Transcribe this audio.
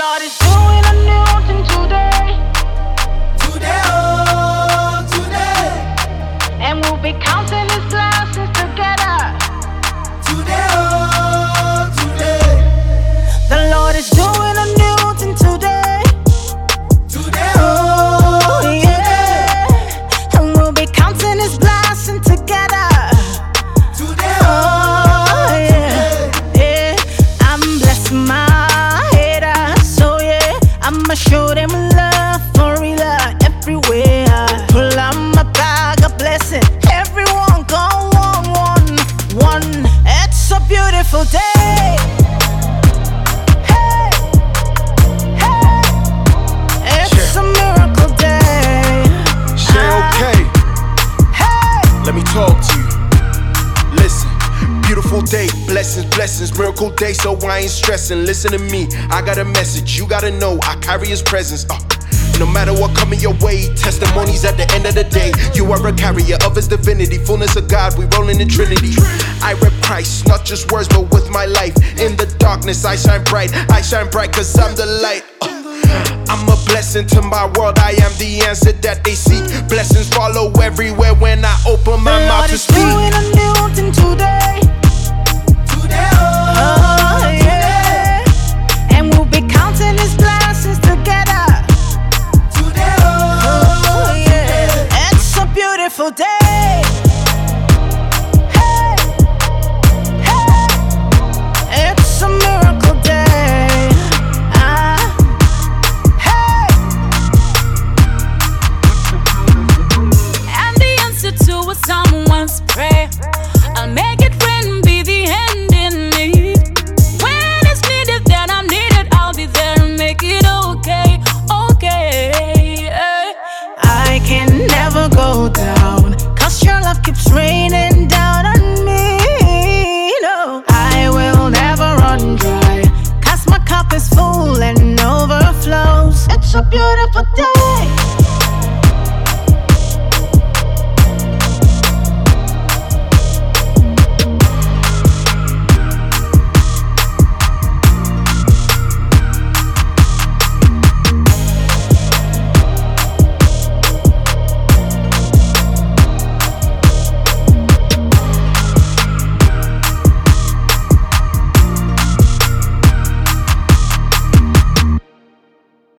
Lord is doing a new thing today. Today, oh, today. And we'll be counting His blessings together. Today, oh, today. The Lord is doing a new thing today. Today, oh, yeah. And we'll be counting His blessings together. today, Oh, yeah. Yeah. I'm blessing my haters, so yeah. I'ma show them love for real everywhere. Pull out my bag of blessing. Everyone go one. It's a beautiful day. Hey, hey. It's a miracle day. Shay, okay. Hey. Let me talk to you. Listen, beautiful day, blessings, miracle day, so I ain't stressing. Listen to me, I got a message, you gotta know, I carry His presence. No matter what coming your way, testimonies at the end of the day. You are a carrier of His divinity, fullness of God, we rolling in Trinity. I rep Christ, not just words, but with my life. In the darkness, I shine bright cause I'm the light. I'm a blessing to my world, I am the answer that they seek. Blessings follow everywhere when I open my The mouth Lord to is speak. doing a new thing today. today, oh, Oh, yeah. And we'll be counting His blessings together. today, Oh, oh, yeah. It's a beautiful day. Hey, hey. It's a miracle day. Hey. And the answer to someone's prayer, I'll make it rain, be the end in need. When it's needed, then I'm needed. I'll be there and make it okay. I can never go down, 'cause your love keeps raining down on me. No, I will never run dry, 'cause my cup is full and overflows. It's a beautiful day.